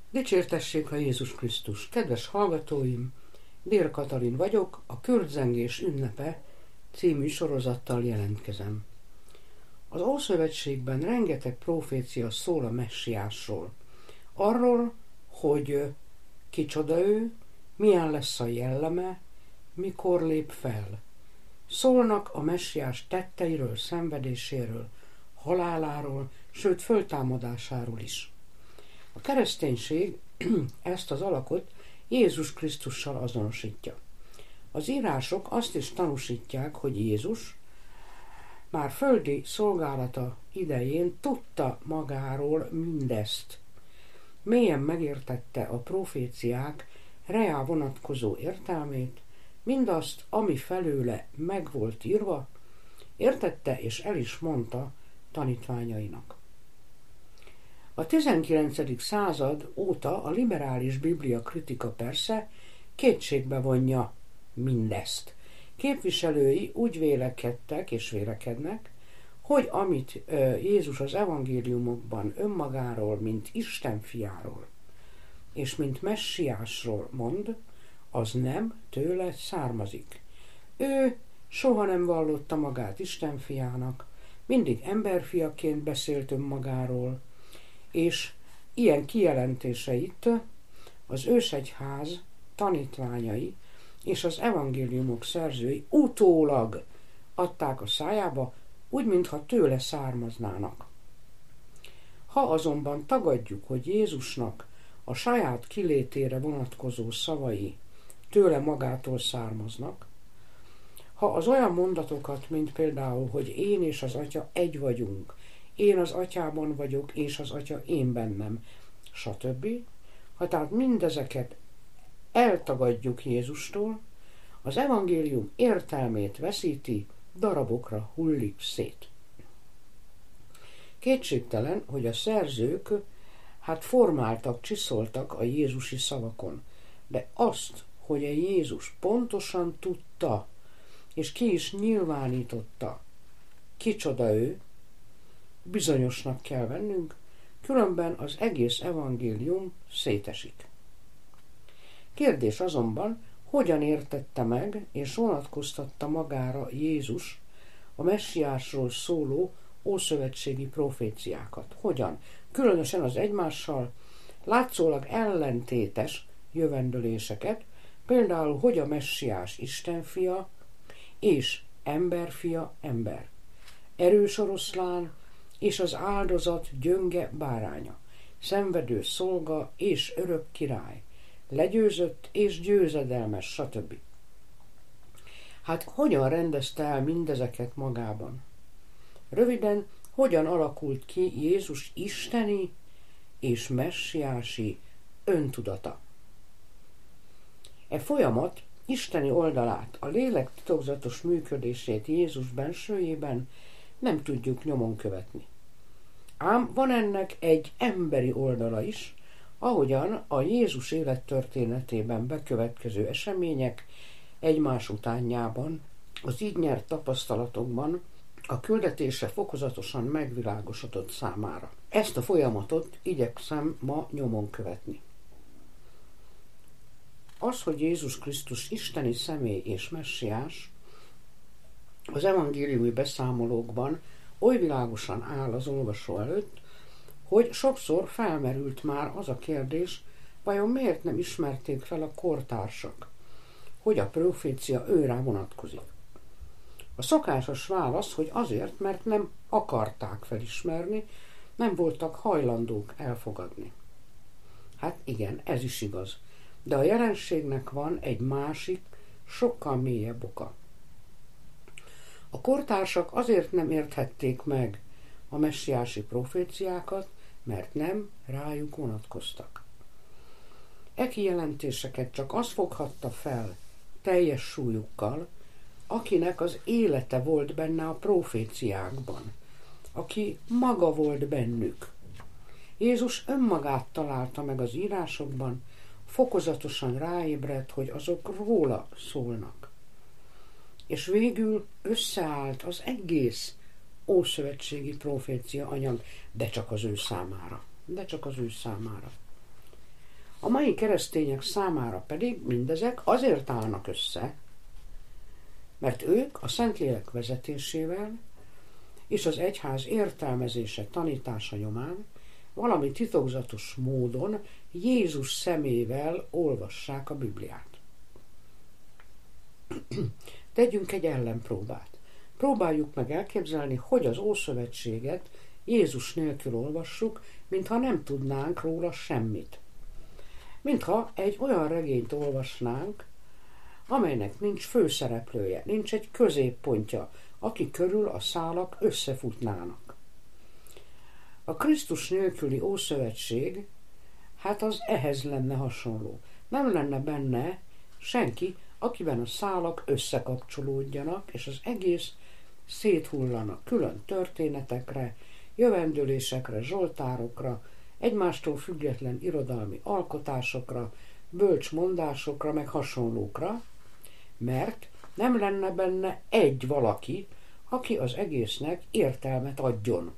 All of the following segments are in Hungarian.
Dicsértessék a Jézus Krisztus! Kedves hallgatóim, Dér Katalin vagyok, a Kürtzengés ünnepe című sorozattal jelentkezem. Az Ószövetségben rengeteg profécia szól a messiásról. Arról, hogy kicsoda ő, milyen lesz a jelleme, mikor lép fel. Szólnak a messiás tetteiről, szenvedéséről, haláláról, sőt föltámadásáról is. A kereszténység ezt az alakot Jézus Krisztussal azonosítja. Az írások azt is tanúsítják, hogy Jézus már földi szolgálata idején tudta magáról mindezt. Mélyen megértette a proféciák reá vonatkozó értelmét, mindazt, ami felőle meg volt írva, értette és el is mondta tanítványainak. A 19. század óta a liberális biblia kritika persze kétségbe vonja mindezt. Képviselői úgy vélekedtek és vélekednek, hogy amit Jézus az evangéliumokban önmagáról, mint Isten fiáról és mint messiásról mond, az nem tőle származik. Ő soha nem vallotta magát Isten fiának, mindig emberfiaként beszélt önmagáról, és ilyen kijelentéseit az ősegyház tanítványai és az evangéliumok szerzői utólag adták a szájába, úgy, mintha tőle származnának. Ha azonban tagadjuk, hogy Jézusnak a saját kilétére vonatkozó szavai tőle magától származnak, ha az olyan mondatokat, mint például, hogy én és az Atya egy vagyunk, én az Atyában vagyok, és az Atya én bennem, stb. Ha tehát mindezeket eltagadjuk Jézustól, az evangélium értelmét veszíti, darabokra hullik szét. Kétségtelen, hogy a szerzők formáltak, csiszoltak a jézusi szavakon, de azt, hogy a Jézus pontosan tudta, és ki is nyilvánította, kicsoda ő, bizonyosnak kell vennünk, különben az egész evangélium szétesik. Kérdés azonban, hogyan értette meg és vonatkoztatta magára Jézus a messiásról szóló ószövetségi proféciákat? Hogyan? Különösen az egymással látszólag ellentétes jövendőléseket, például, hogy a messiás Isten fia és emberfia ember, erős oroszlán és az áldozat gyönge báránya, szenvedő szolga és örök király, legyőzött és győzedelmes, stb. Hogyan rendezte el mindezeket magában? Röviden, hogyan alakult ki Jézus isteni és messiási öntudata? E folyamat isteni oldalát, a lélek titokzatos működését Jézus bensőjében nem tudjuk nyomon követni. Ám van ennek egy emberi oldala is, ahogyan a Jézus élettörténetében bekövetkező események egymás utánjában, az így nyert tapasztalatokban a küldetése fokozatosan megvilágosodott számára. Ezt a folyamatot igyekszem ma nyomon követni. Az, hogy Jézus Krisztus isteni személy és messiás, az evangéliumi beszámolókban oly világosan áll az olvasó előtt, hogy sokszor felmerült már az a kérdés, vajon miért nem ismerték fel a kortársak, hogy a profécia őrá vonatkozik. A szokásos válasz, hogy azért, mert nem akarták felismerni, nem voltak hajlandók elfogadni. Igen, ez is igaz. De a jelenségnek van egy másik, sokkal mélyebb oka. A kortársak azért nem érthették meg a messiási proféciákat, mert nem rájuk vonatkoztak. E kijelentéseket csak az foghatta fel teljes súlyukkal, akinek az élete volt benne a proféciákban, aki maga volt bennük. Jézus önmagát találta meg az írásokban, fokozatosan ráébredt, hogy azok róla szólnak. És végül összeállt az egész ószövetségi profécia anyag, de csak az ő számára. A mai keresztények számára pedig mindezek azért állnak össze, mert ők a Szentlélek vezetésével és az egyház értelmezése, tanítása nyomán valami titokzatos módon Jézus szemével olvassák a Bibliát. Tegyünk egy ellenpróbát. Próbáljuk meg elképzelni, hogy az Ószövetséget Jézus nélkül olvassuk, mintha nem tudnánk róla semmit. Mintha egy olyan regényt olvasnánk, amelynek nincs főszereplője, nincs egy középpontja, aki körül a szálak összefutnának. A Krisztus nélküli Ószövetség, hát az ehhez lenne hasonló. Nem lenne benne senki, akiben a szálak összekapcsolódjanak, és az egész széthullanak külön történetekre, jövendőlésekre, zsoltárokra, egymástól független irodalmi alkotásokra, bölcs mondásokra, meg hasonlókra, mert nem lenne benne egy valaki, aki az egésznek értelmet adjon.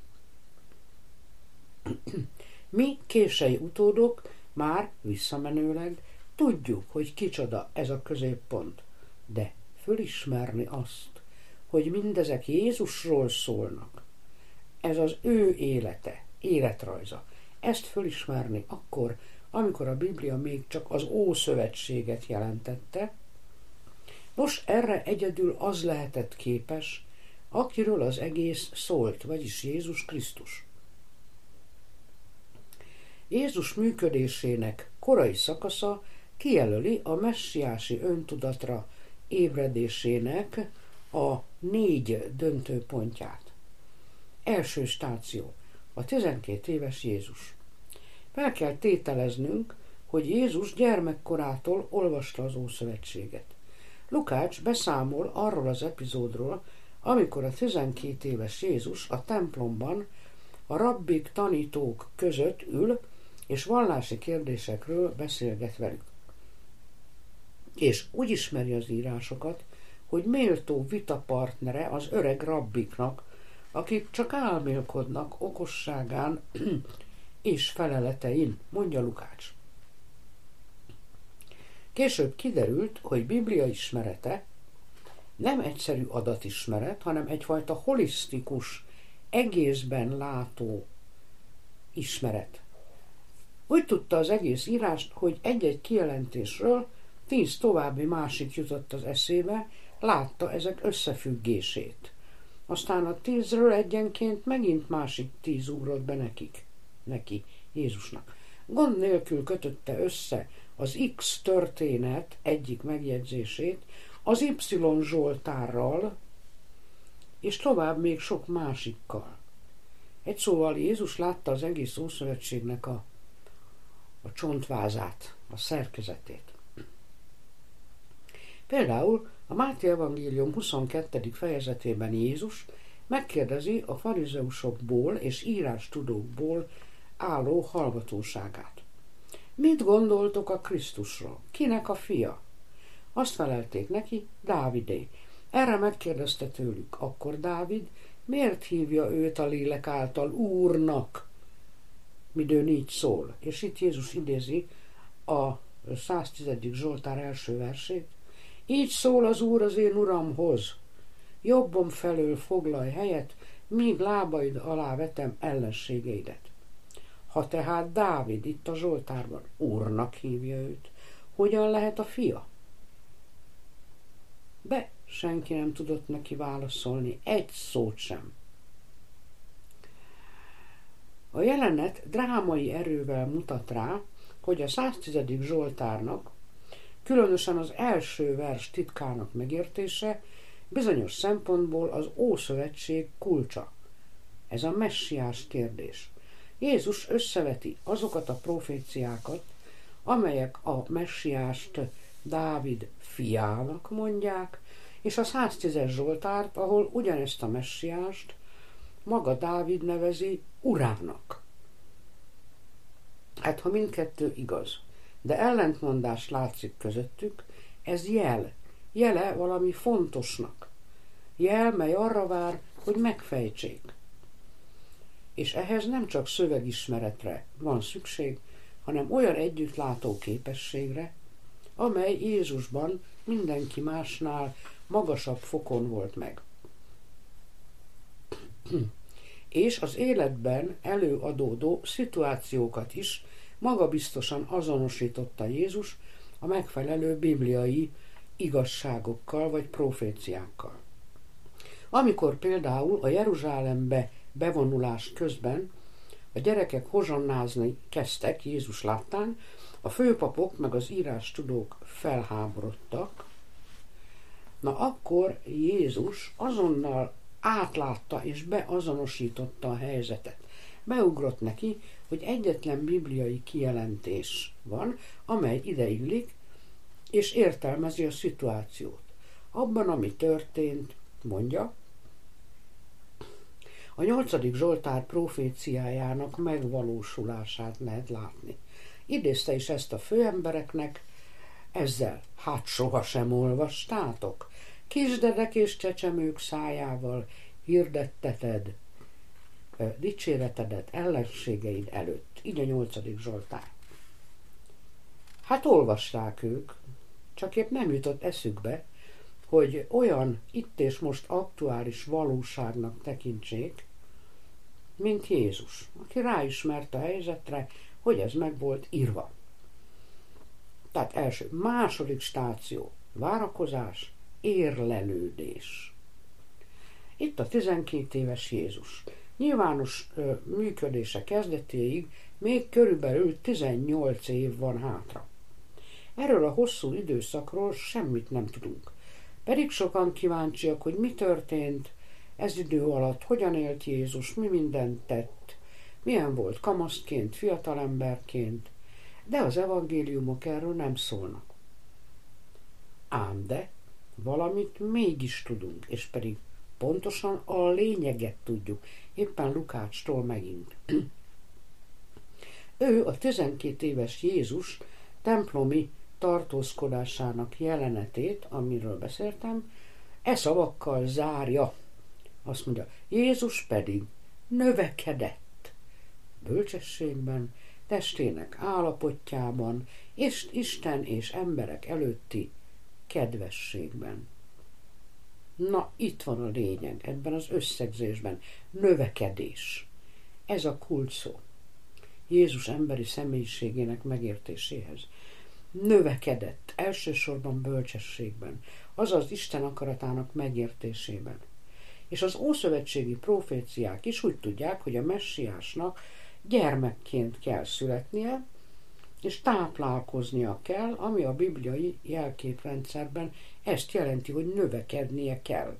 Mi, kései utódok, már visszamenőleg tudjuk, hogy kicsoda ez a középpont, de fölismerni azt, hogy mindezek Jézusról szólnak, ez az ő élete, életrajza, ezt fölismerni akkor, amikor a Biblia még csak az Ószövetséget jelentette, most erre egyedül az lehetett képes, akiről az egész szólt, vagyis Jézus Krisztus. Jézus működésének korai szakasza kijelöli a messiási öntudatra ébredésének a 4 döntőpontját. Első stáció, a 12 éves Jézus. Fel kell tételeznünk, hogy Jézus gyermekkorától olvasta az Ószövetséget. Lukács beszámol arról az epizódról, amikor a 12 éves Jézus a templomban a rabbik, tanítók között ül, és vallási kérdésekről beszélget velük. És úgy ismeri az írásokat, hogy méltó vitapartnere az öreg rabbiknak, akik csak álmélkodnak okosságán és feleletein, mondja Lukács. Később kiderült, hogy Biblia ismerete nem egyszerű adatismeret, hanem egyfajta holisztikus, egészben látó ismeret. Úgy tudta az egész írást, hogy egy-egy kijelentésről 10 további másik jutott az eszébe, látta ezek összefüggését. Aztán a 10-ről egyenként megint másik 10 ugrott be neki, Jézusnak. Gond nélkül kötötte össze az X történet egyik megjegyzését az Y Zsoltárral, és tovább még sok másikkal. Egy szóval Jézus látta az egész Ószövetségnek a csontvázát, a szerkezetét. Például a Máté evangélium 22. fejezetében Jézus megkérdezi a farizeusokból és írástudókból álló hallgatóságát. Mit gondoltok a Krisztusról? Kinek a fia? Azt felelték neki, Dávidé. Erre megkérdezte tőlük, akkor Dávid miért hívja őt a lélek által Úrnak, midőn így szól. És itt Jézus idézi a 110. Zsoltár első versét. Így szól az Úr az én Uramhoz. Jobbom felől foglalj helyet, míg lábaid alá vetem ellenségeidet. Ha tehát Dávid itt a Zsoltárban Úrnak hívja őt, hogyan lehet a fia? De senki nem tudott neki válaszolni, egy szót sem. A jelenet drámai erővel mutat rá, hogy a 110. Zsoltárnak, különösen az első vers titkának megértése bizonyos szempontból az Ószövetség kulcsa. Ez a messiás kérdés. Jézus összeveti azokat a proféciákat, amelyek a messiást Dávid fiának mondják, és a 110. Zsoltárt, ahol ugyanezt a messiást maga Dávid nevezi Urának. Hát, ha mindkettő igaz, de ellentmondás látszik közöttük, ez jele valami fontosnak. Jel, mely arra vár, hogy megfejtsék. És ehhez nem csak szövegismeretre van szükség, hanem olyan együttlátó képességre, amely Jézusban mindenki másnál magasabb fokon volt meg. És az életben előadódó szituációkat is magabiztosan azonosította Jézus a megfelelő bibliai igazságokkal vagy proféciákkal. Amikor például a Jeruzsálembe bevonulás közben a gyerekek hozsonnázni kezdtek Jézus láttán, a főpapok meg az írástudók felháborodtak, na akkor Jézus azonnal átlátta és beazonosította a helyzetet. Beugrott neki, hogy egyetlen bibliai kijelentés van, amely ideillik, és értelmezi a szituációt. Abban, ami történt, mondja, a 8. Zsoltár proféciájának megvalósulását lehet látni. Idézte is ezt a főembereknek, ezzel, hát sohasem olvastátok, kisdedek és csecsemők szájával hirdetteted dicséretedet ellenségeid előtt. Így a 8. Zsoltár. Hát olvasták ők, csak épp nem jutott eszükbe, hogy olyan itt és most aktuális valóságnak tekintsék, mint Jézus, aki ráismert a helyzetre, hogy ez meg volt írva. Tehát első, második stáció, várakozás, érlelődés. Itt a 12 éves Jézus. Nyilvános működése kezdetéig még körülbelül 18 év van hátra. Erről a hosszú időszakról semmit nem tudunk. Pedig sokan kíváncsiak, hogy mi történt ez idő alatt, hogyan élt Jézus, mi mindent tett, milyen volt kamaszként, fiatalemberként, de az evangéliumok erről nem szólnak. Ám de valamit mégis tudunk, és pedig pontosan a lényeget tudjuk, éppen Lukácstól megint. Ő a 12 éves Jézus templomi tartózkodásának jelenetét, amiről beszéltem, e szavakkal zárja. Azt mondja, Jézus pedig növekedett bölcsességben, testének állapotjában, és Isten és emberek előtti kedvességben. Na, itt van a lényeg ebben az összegzésben. Növekedés. Ez a kulcsszó Jézus emberi személyiségének megértéséhez. Növekedett, elsősorban bölcsességben, azaz Isten akaratának megértésében. És az ószövetségi proféciák is úgy tudják, hogy a messiásnak gyermekként kell születnie, és táplálkoznia kell, ami a bibliai jelképrendszerben ezt jelenti, hogy növekednie kell.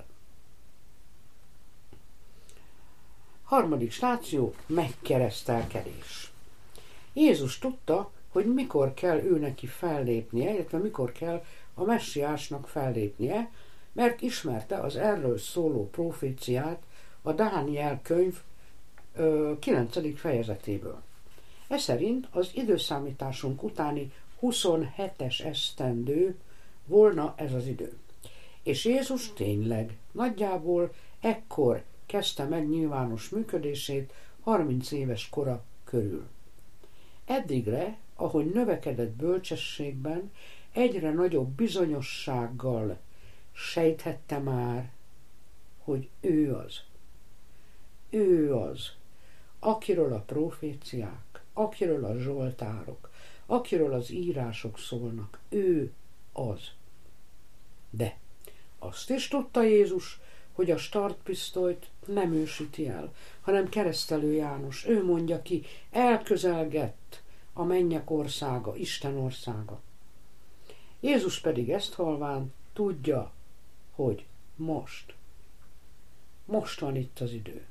Harmadik stáció, megkeresztelkedés. Jézus tudta, hogy mikor kell ő neki fellépnie, illetve mikor kell a messiásnak fellépnie, mert ismerte az erről szóló proféciát a Dániel könyv 9. fejezetéből. Ez szerint az időszámításunk utáni 27-es esztendő volna ez az idő. És Jézus tényleg nagyjából ekkor kezdte meg nyilvános működését 30 éves kora körül. Eddigre, ahogy növekedett bölcsességben, egyre nagyobb bizonyossággal sejthette már, hogy ő az, akiről a proféciák, akiről a zsoltárok, akiről az írások szólnak, ő az. De azt is tudta Jézus, hogy a startpisztolyt nem ő süti el, hanem Keresztelő János. Ő mondja ki, elközelgett a mennyek országa, Isten országa. Jézus pedig ezt halván tudja, hogy most van itt az idő.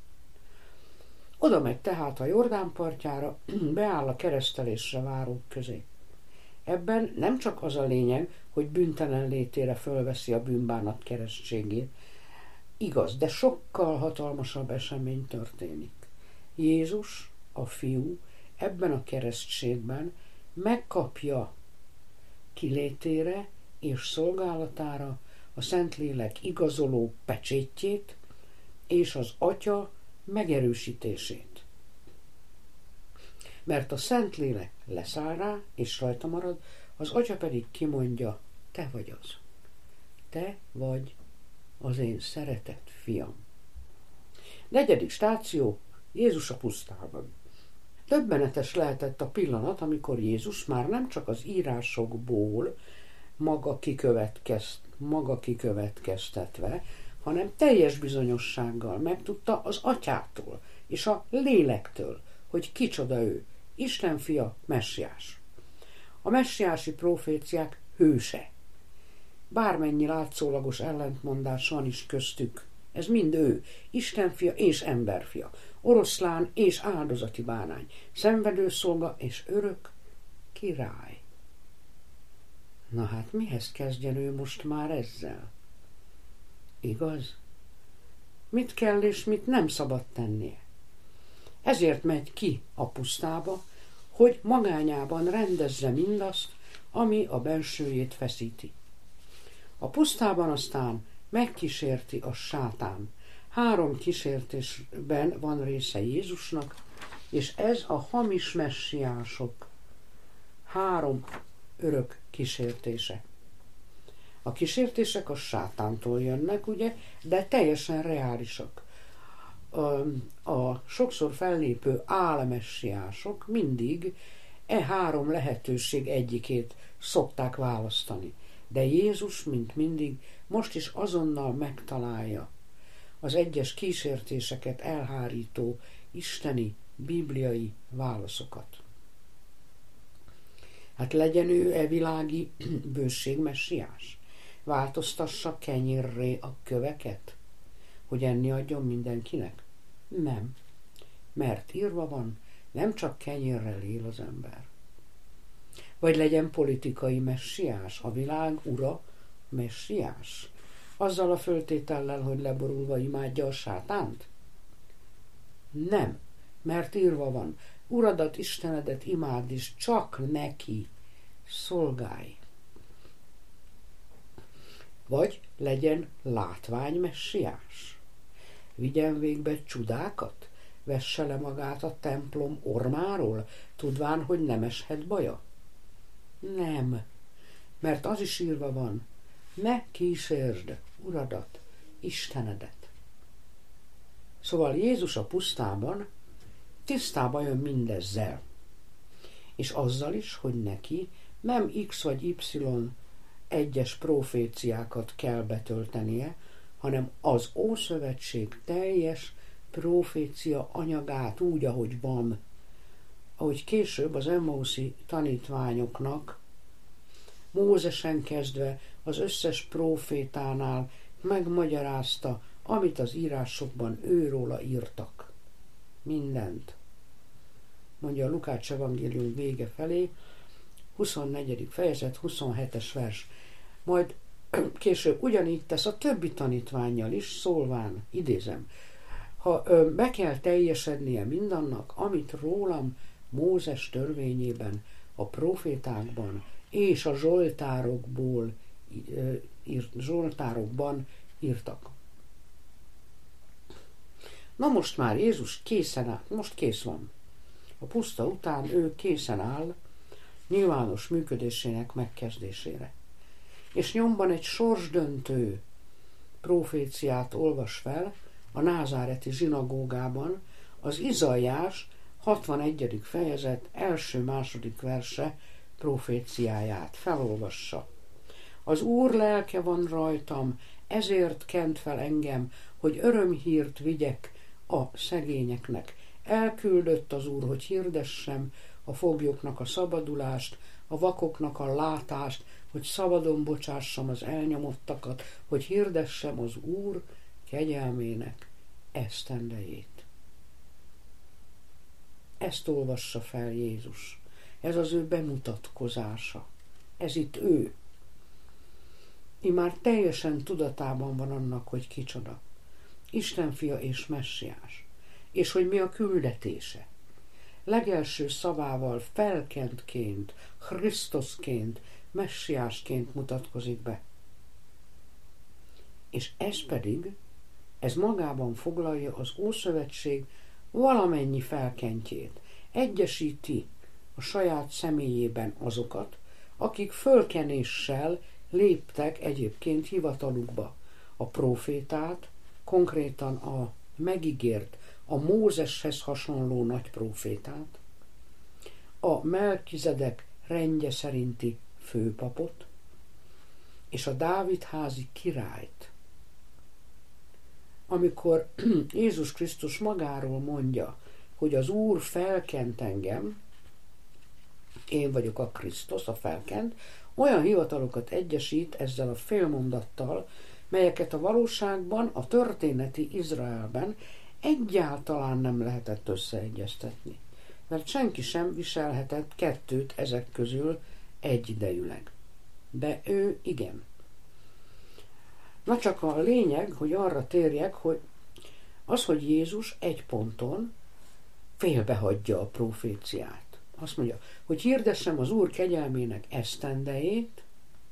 Oda megy tehát a Jordán partjára, beáll a keresztelésre várók közé. Ebben nem csak az a lényeg, hogy bűntelen létére fölveszi a bűnbánat keresztségét, igaz, de sokkal hatalmasabb esemény történik. Jézus, a fiú, ebben a keresztségben megkapja kilétére és szolgálatára a Szentlélek igazoló pecsétjét és az Atya megerősítését. mert a Szentlélek leszáll rá, és rajta marad, az Atya pedig kimondja, te vagy az. Te vagy az én szeretett fiam. 4. stáció, Jézus a pusztában. Döbbenetes lehetett a pillanat, amikor Jézus már nem csak az írásokból maga kikövetkeztetve, hanem teljes bizonyossággal megtudta az Atyától és a Lélektől, hogy kicsoda ő, Isten fia, messiás. A messiási proféciák hőse. Bármennyi látszólagos ellentmondás van is köztük, ez mind ő, Isten fia és emberfia, oroszlán és áldozati bárány, szenvedőszolga és örök király. Na hát mihez kezdjen ő most már ezzel? Igaz? Mit kell és mit nem szabad tennie? Ezért megy ki a pusztába, hogy magányában rendezze mindazt, ami a bensőjét feszíti. A pusztában aztán megkísérti a sátán. 3 kísértésben van része Jézusnak, és ez a hamis messiások 3 örök kísértése. A kísértések a sátántól jönnek, ugye, de teljesen reálisak. A sokszor fellépő álmessiások mindig 3 lehetőség egyikét szokták választani. De Jézus, mint mindig, most is azonnal megtalálja az egyes kísértéseket elhárító isteni, bibliai válaszokat. Hát legyen ő világi bőség messiás, változtassa kenyérré a köveket, hogy enni adjon mindenkinek? Nem, mert írva van, nem csak kenyérrel él az ember. Vagy legyen politikai messiás, a világ ura messiás, azzal a föltétellel, hogy leborulva imádja a sátánt? Nem, mert írva van, Uradat, Istenedet imádd, és csak neki szolgálj. Vagy legyen látvány messiás, vigyen végbe csudákat, vesse le magát a templom ormáról, tudván, hogy nem eshet baja? Nem, mert az is írva van, ne kísérsd Uradat, Istenedet. Szóval Jézus a pusztában tisztába jön mindezzel, és azzal is, hogy neki nem X vagy Y egyes proféciákat kell betöltenie, hanem az Ószövetség teljes profécia anyagát úgy, ahogy van, ahogy később az Emmauszi tanítványoknak Mózesen kezdve az összes profétánál megmagyarázta, amit az írásokban őróla írtak. Mindent. Mondja a Lukács evangélium vége felé, 24. fejezet, 27-es vers. Majd később ugyanígy tesz a többi tanítvánnyal is, szólván, idézem, ha be kell teljesednie mindannak, amit rólam Mózes törvényében, a profétákban és a zsoltárokban írtak. Na most már Jézus készen áll, most kész van. A puszta után ő készen áll nyilvános működésének megkezdésére. És nyomban egy sorsdöntő proféciát olvas fel a názáreti zsinagógában, az Izaiás 61. fejezet első-második verse proféciáját felolvassa. Az Úr lelke van rajtam, ezért kent fel engem, hogy örömhírt vigyek a szegényeknek. Elküldött az Úr, hogy hirdessem a foglyoknak a szabadulást, a vakoknak a látást, hogy szabadon bocsássam az elnyomottakat, hogy hirdessem az Úr kegyelmének esztendejét. Ezt olvassa fel Jézus. Ez az ő bemutatkozása. Ez itt ő. Immár teljesen tudatában van annak, hogy kicsoda. Isten fia és messiás. És hogy mi a küldetése. Legelső szavával felkentként, Krisztusként, messiásként mutatkozik be. És ez magában foglalja az Ószövetség valamennyi felkentjét. egyesíti a saját személyében azokat, akik fölkenéssel léptek egyébként hivatalukba. A prófétát, konkrétan a megígért, a Mózeshez hasonló nagy prófétát, a Melkizedek rendje szerinti főpapot, és a Dávid-házi királyt. Amikor Jézus Krisztus magáról mondja, hogy az Úr felkent engem, én vagyok a Krisztus, a felkent, olyan hivatalokat egyesít ezzel a félmondattal, melyeket a valóságban, a történeti Izraelben egyáltalán nem lehetett összeegyeztetni. Mert senki sem viselhetett kettőt ezek közül egyidejűleg. De ő igen. Na csak a lényeg, hogy arra térjek, hogy az, hogy Jézus egy ponton félbehagyja a proféciát. Azt mondja, hogy hirdessem az Úr kegyelmének esztendejét,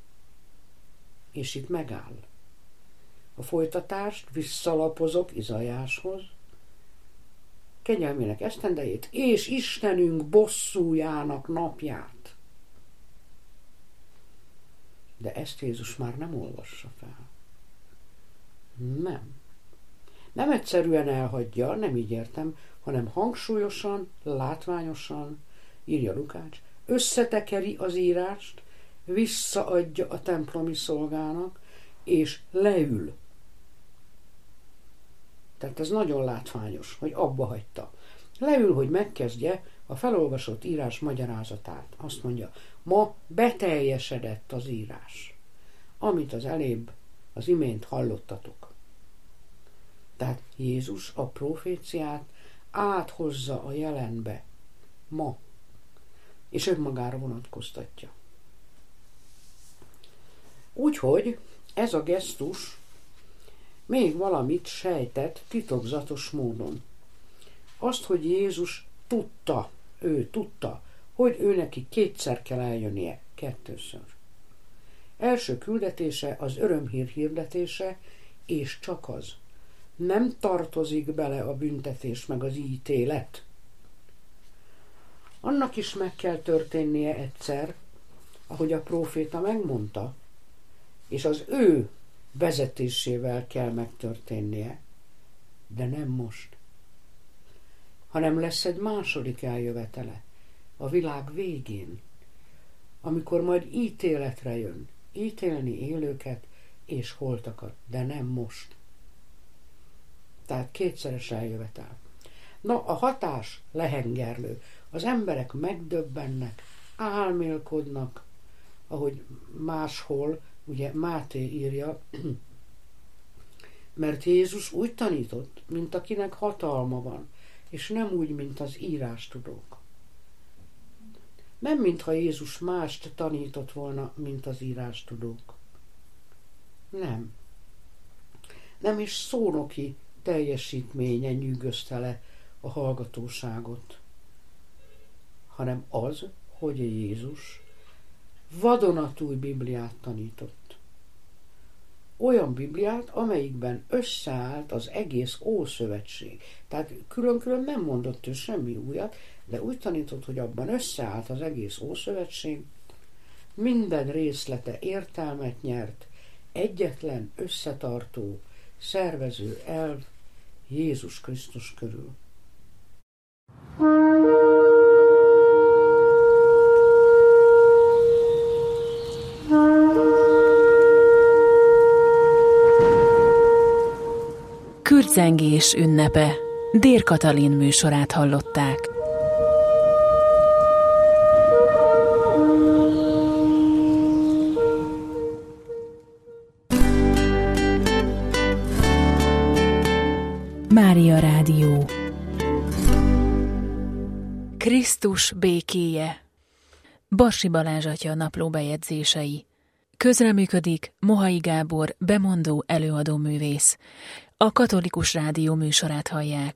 és itt megáll. A folytatást visszalapozok Izaiáshoz, kegyelmének esztendejét, és Istenünk bosszújának napját. De ezt Jézus már nem olvassa fel. Nem. Nem egyszerűen elhagyja, nem így értem, hanem hangsúlyosan, látványosan, írja Lukács, összetekeri az írást, visszaadja a templomi szolgának, és leül. Tehát ez nagyon látványos, hogy abba hagyta. Leül, hogy megkezdje a felolvasott írás magyarázatát. Azt mondja, ma beteljesedett az írás, amit az imént hallottatok. Tehát Jézus a proféciát áthozza a jelenbe ma, és önmagára vonatkoztatja. Úgyhogy ez a gesztus még valamit sejtett titokzatos módon. Azt, hogy Jézus tudta, hogy ő neki kétszer kell eljönnie, kettőször. Első küldetése az örömhír hirdetése, és csak az. Nem tartozik bele a büntetés meg az ítélet. Annak is meg kell történnie egyszer, ahogy a próféta megmondta, és az ő vezetésével kell megtörténnie, de nem most, hanem lesz egy második eljövetele, a világ végén, amikor majd ítéletre jön, ítélni élőket és holtakat, de nem most. Tehát kétszeres eljövetel. Na, a hatás lehengerlő. Az emberek megdöbbennek, álmélkodnak, ahogy máshol, ugye Máté írja, mert Jézus úgy tanított, mint akinek hatalma van, és nem úgy, mint az írástudók. Nem mintha Jézus mást tanított volna, mint az írástudók. Nem. Nem is szónoki teljesítménye nyűgözte le a hallgatóságot, hanem az, hogy Jézus vadonatúj Bibliát tanított. Olyan Bibliát, amelyikben összeállt az egész Ószövetség. Tehát külön-külön nem mondott ő semmi újat, de úgy tanított, hogy abban összeállt az egész Ószövetség, minden részlete értelmet nyert, egyetlen összetartó, szervező elv Jézus Krisztus körül. Kürtzengés ünnepe. Dér Katalin műsorát hallották. Mária Rádió. Krisztus békéje. Barsi Balázs atya naplóbejegyzései. Közreműködik Mohai Gábor, bemondó előadó művész. A Katolikus Rádió műsorát hallják.